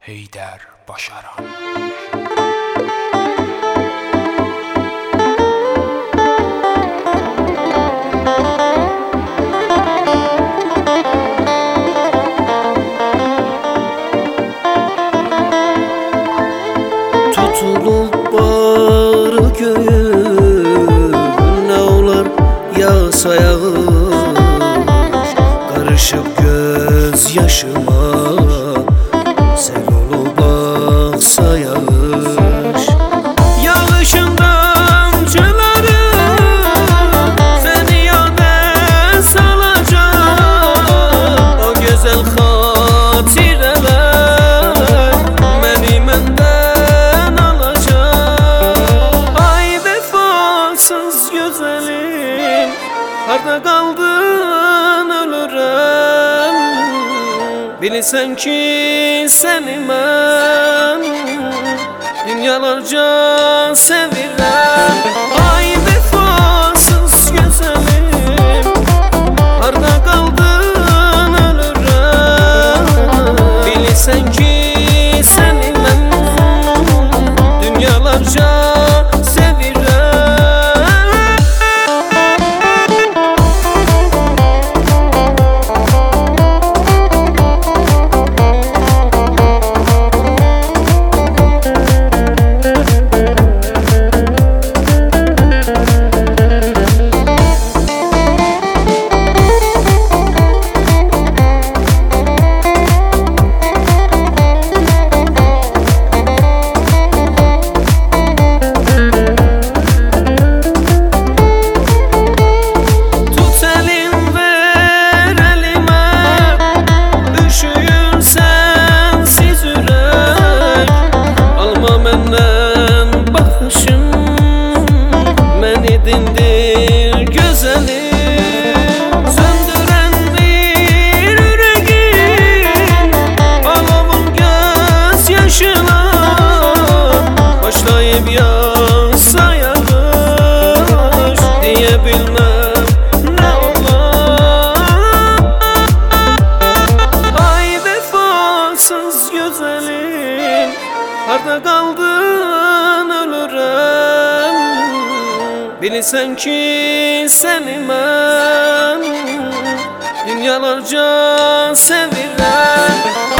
Heydər Başaran. Tutulup barı göğün, ne olar yağsa yağış, karışıp göz yaşıma, sel olup aksa yağış. Yağışın damcıları seni yâde salacak, o güzel hatireler beni menden alacak. Ay vefasız güzelim, harda kaldın ölürüm. Bilirsen ki seni ben dünyalarca sevirəm. Ay vefasız güzelim, harda kaldın ölürüm. Bilirsen ki seni ben dünyalarca sevirəm. Dindir güzelim, söndüren bir yüreğin alavın göz yaşına, başlayıp yağsa yağış diyebilmem ne olar. Ay vefasız güzelim, harda kaldın ölürüm. Bilirsen ki seni ben dünyalarca sevirəm.